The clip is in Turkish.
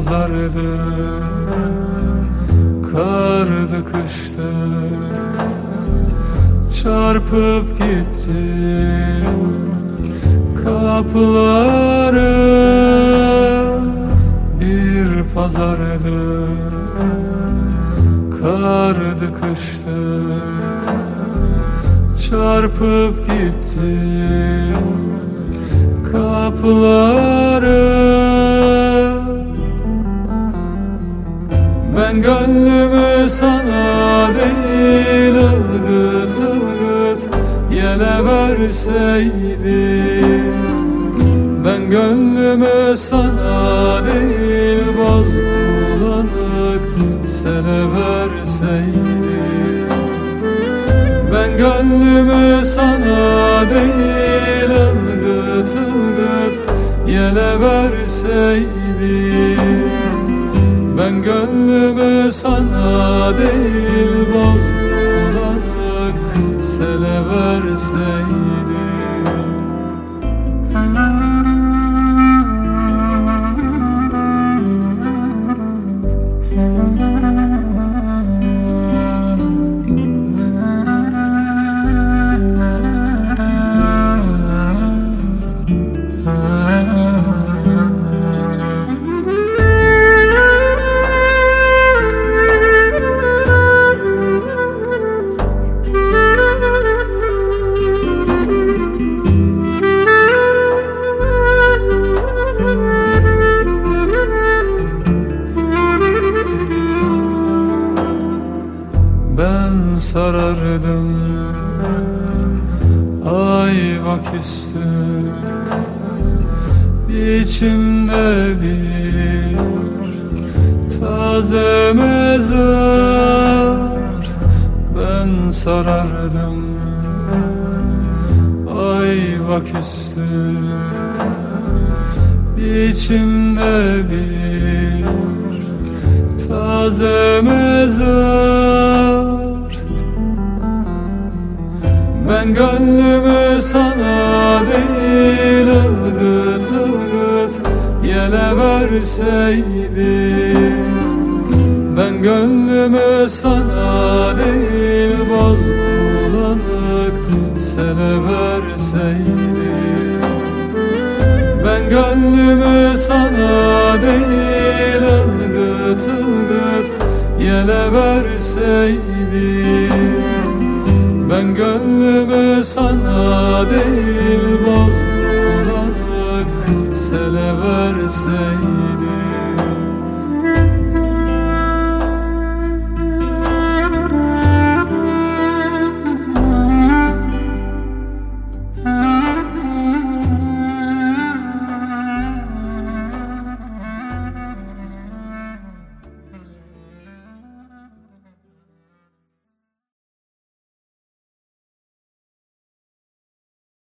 pazardı, kardı kıştı, çarpıp gittim kapıları. Bir pazardı, kardı kıştı, çarpıp gittim kapıları. Ben gönlümü sana değil ılgıt ılgıt yele verseydim. Ben gönlümü sana değil boz bulanık sele verseydim. Ben gönlümü sana değil ılgıt ılgıt yele verseydim. Ben gönlümü sana değil boz bulanık sele verseydim. Ben sarardım ayvaküstü, içimde bir taze mezar. Ben sarardım ayvaküstü, içimde bir taze mezar. Ben gönlümü sana değil ılgıt ılgıt yele verseydim. Ben gönlümü sana değil boz bulanık sele verseydim. Ben gönlümü sana değil ılgıt ılgıt yele verseydim. Ben gönlümü sana değil boz bulanık sele verseydim.